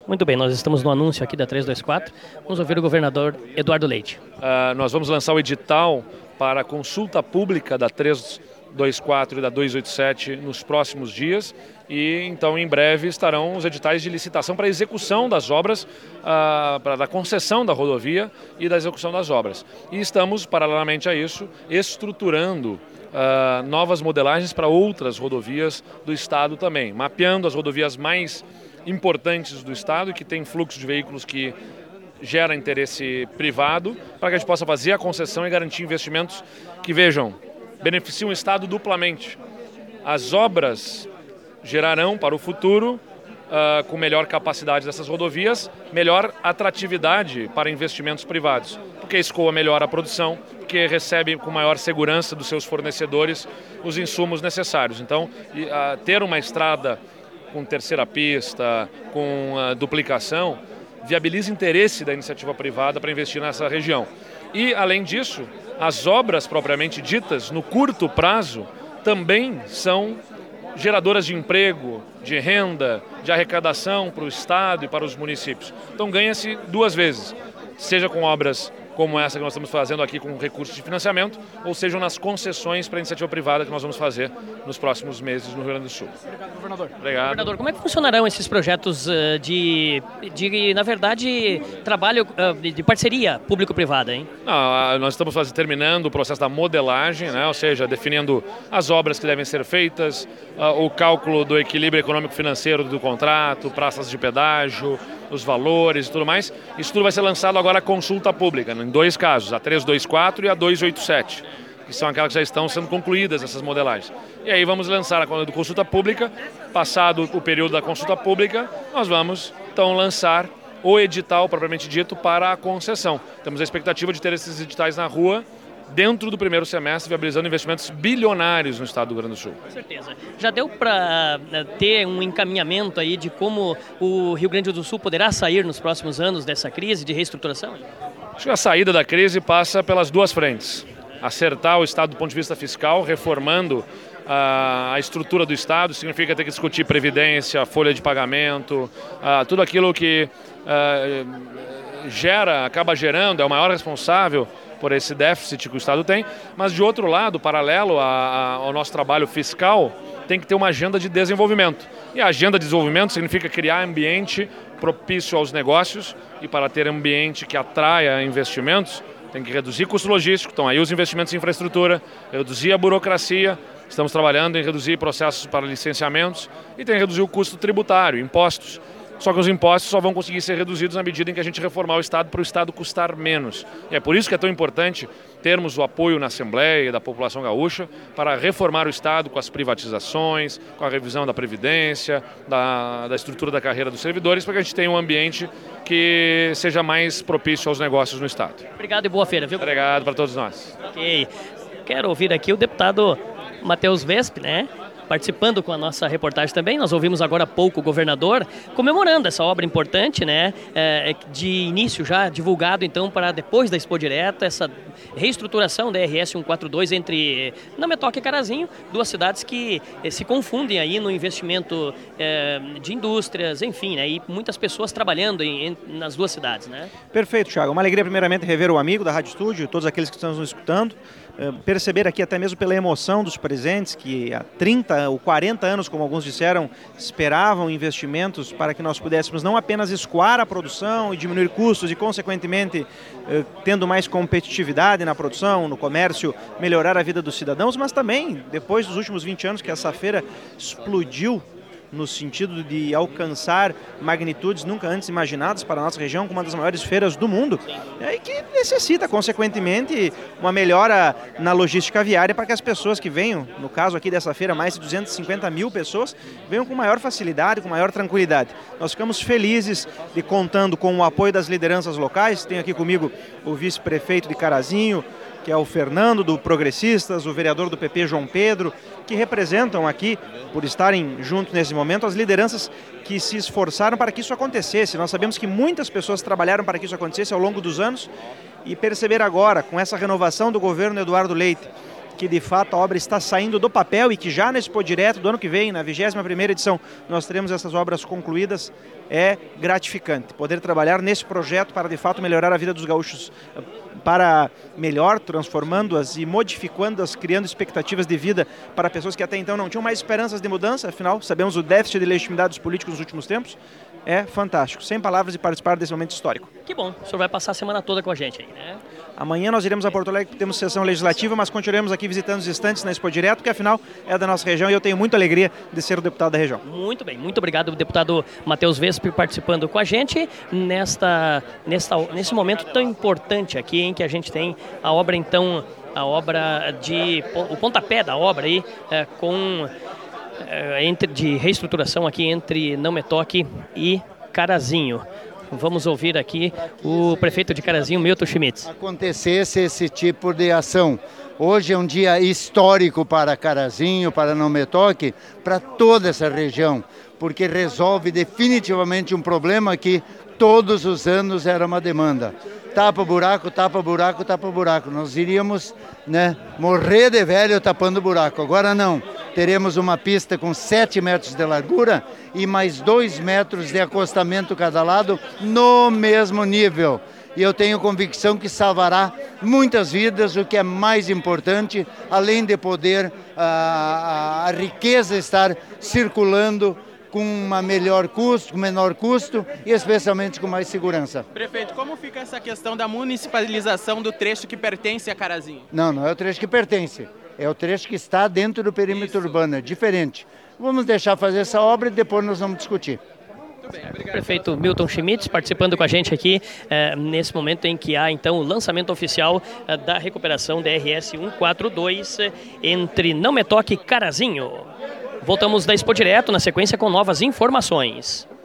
Muito bem, nós estamos no anúncio aqui da 324. Vamos ouvir o governador Eduardo Leite. Nós vamos lançar o edital para a consulta pública da 324 e da 287 nos próximos dias e então em breve estarão os editais de licitação para a execução das obras, para a concessão da rodovia e da execução das obras. E estamos, paralelamente a isso, estruturando novas modelagens para outras rodovias do Estado também, mapeando as rodovias mais importantes do Estado e que tem fluxo de veículos que gera interesse privado, para que a gente possa fazer a concessão e garantir investimentos que, vejam, beneficiam o Estado duplamente. As obras gerarão para o futuro, com melhor capacidade dessas rodovias, melhor atratividade para investimentos privados, porque escoa melhor a produção, porque recebe com maior segurança dos seus fornecedores os insumos necessários. Então, ter uma estrada com terceira pista, com duplicação, viabiliza interesse da iniciativa privada para investir nessa região. E, além disso, as obras propriamente ditas, no curto prazo, também são geradoras de emprego, de renda, de arrecadação para o Estado e para os municípios. Então ganha-se duas vezes, seja com obras como essa que nós estamos fazendo aqui com recursos de financiamento, ou sejam nas concessões para a iniciativa privada que nós vamos fazer nos próximos meses no Rio Grande do Sul. Obrigado, governador. Obrigado. Governador, como é que funcionarão esses projetos na verdade, trabalho de parceria público-privada, hein? Nós estamos terminando o processo da modelagem, né? Ou seja, definindo as obras que devem ser feitas, o cálculo do equilíbrio econômico-financeiro do contrato, praças de pedágio, os valores e tudo mais. Isso tudo vai ser lançado agora à consulta pública, em dois casos, a 324 e a 287, que são aquelas que já estão sendo concluídas, essas modelagens. E aí vamos lançar a consulta pública. Passado o período da consulta pública, nós vamos então lançar o edital propriamente dito para a concessão. Temos a expectativa de ter esses editais na rua dentro do primeiro semestre, viabilizando investimentos bilionários no estado do Rio Grande do Sul. Com certeza. Já deu para ter um encaminhamento aí de como o Rio Grande do Sul poderá sair nos próximos anos dessa crise de reestruturação? Acho que a saída da crise passa pelas duas frentes. Acertar o Estado do ponto de vista fiscal, reformando a estrutura do Estado, significa ter que discutir previdência, folha de pagamento, tudo aquilo que acaba gerando, é o maior responsável por esse déficit que o Estado tem, mas de outro lado, paralelo ao nosso trabalho fiscal, tem que ter uma agenda de desenvolvimento. E a agenda de desenvolvimento significa criar ambiente propício aos negócios, e para ter ambiente que atraia investimentos, tem que reduzir custo logístico, então aí os investimentos em infraestrutura, reduzir a burocracia, estamos trabalhando em reduzir processos para licenciamentos e tem que reduzir o custo tributário, impostos. Só que os impostos só vão conseguir ser reduzidos na medida em que a gente reformar o Estado para o Estado custar menos. E é por isso que é tão importante termos o apoio na Assembleia da população gaúcha para reformar o Estado com as privatizações, com a revisão da Previdência, da estrutura da carreira dos servidores, para que a gente tenha um ambiente que seja mais propício aos negócios no Estado. Obrigado e boa feira, viu? Obrigado para todos nós. Ok. Quero ouvir aqui o deputado Matheus Vesp, né? Participando com a nossa reportagem também. Nós ouvimos agora há pouco o governador comemorando essa obra importante, né? De início já divulgado então para depois da Expo Direto, essa reestruturação da RS 142 entre Nametoque e Carazinho, duas cidades que se confundem aí no investimento de indústrias, enfim, né? E muitas pessoas trabalhando nas duas cidades, né? Perfeito, Thiago. Uma alegria primeiramente rever o amigo da Rádio Estúdio, todos aqueles que estão nos escutando. Perceber aqui até mesmo pela emoção dos presentes que há 30 ou 40 anos, como alguns disseram, esperavam investimentos para que nós pudéssemos não apenas escoar a produção e diminuir custos e, consequentemente, tendo mais competitividade na produção, no comércio, melhorar a vida dos cidadãos, mas também, depois dos últimos 20 anos que essa feira explodiu no sentido de alcançar magnitudes nunca antes imaginadas para a nossa região, como uma das maiores feiras do mundo, e que necessita, consequentemente, uma melhora na logística viária para que as pessoas que venham, no caso aqui dessa feira, mais de 250 mil pessoas, venham com maior facilidade, com maior tranquilidade. Nós ficamos felizes de contando com o apoio das lideranças locais. Tenho aqui comigo o vice-prefeito de Carazinho, que é o Fernando, do Progressistas, o vereador do PP, João Pedro, que representam aqui, por estarem juntos nesse momento, as lideranças que se esforçaram para que isso acontecesse. Nós sabemos que muitas pessoas trabalharam para que isso acontecesse ao longo dos anos e perceber agora, com essa renovação do governo Eduardo Leite, que de fato a obra está saindo do papel e que já na Expo Direto do ano que vem, na 21ª edição, nós teremos essas obras concluídas. É gratificante poder trabalhar nesse projeto para de fato melhorar a vida dos gaúchos para melhor, transformando-as e modificando-as, criando expectativas de vida para pessoas que até então não tinham mais esperanças de mudança. Afinal, sabemos o déficit de legitimidade dos políticos nos últimos tempos. É fantástico. Sem palavras de participar desse momento histórico. Que bom. O senhor vai passar a semana toda com a gente aí, né? Amanhã nós iremos a Porto Alegre, temos sessão legislativa, mas continuaremos aqui visitando os estantes na Expo Direto, que afinal é da nossa região e eu tenho muita alegria de ser o deputado da região. Muito bem, muito obrigado, deputado Matheus Vespi, participando com a gente nesse momento tão importante aqui, em que a gente tem a obra, então, o pontapé da obra aí, de reestruturação aqui entre Não Me Toque e Carazinho. Vamos ouvir aqui o prefeito de Carazinho, Milton Schmitz. Acontecesse esse tipo de ação. Hoje é um dia histórico para Carazinho, para Não Me Toque, para toda essa região, porque resolve definitivamente um problema que todos os anos era uma demanda. Tapa buraco, tapa buraco, tapa buraco. Nós iríamos, morrer de velho tapando buraco. Agora não. Teremos uma pista com 7 metros de largura e mais 2 metros de acostamento cada lado no mesmo nível. E eu tenho convicção que salvará muitas vidas, o que é mais importante, além de poder a riqueza estar circulando com menor custo e especialmente com mais segurança. Prefeito, como fica essa questão da municipalização do trecho que pertence a Carazinho? Não é o trecho que pertence, é o trecho que está dentro do perímetro urbano, é diferente. Vamos deixar fazer essa obra e depois nós vamos discutir. Prefeito Milton Schmitz participando com a gente aqui nesse momento em que há então o lançamento oficial da recuperação da RS 142 entre Não Me Toque e Carazinho. Voltamos da Expo Direto na sequência com novas informações.